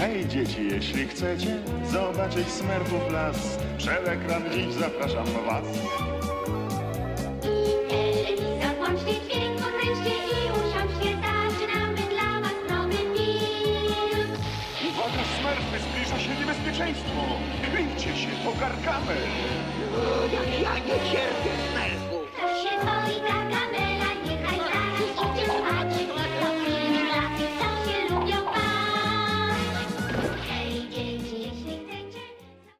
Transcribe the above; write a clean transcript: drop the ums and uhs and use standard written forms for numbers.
Hej dzieci, jeśli chcecie zobaczyć Smurfów las, przed ekran dziś zapraszam was. Telewizor włączcie, dźwięk podkręćcie i usiądźcie, zaczynamy dla was nowy film. Uwaga, Smurfy, zbliża się niebezpieczeństwo! Kryjcie się, to Gargamel! Jak ja nie cierpię smerfów! Ktoś się boi Gargamela.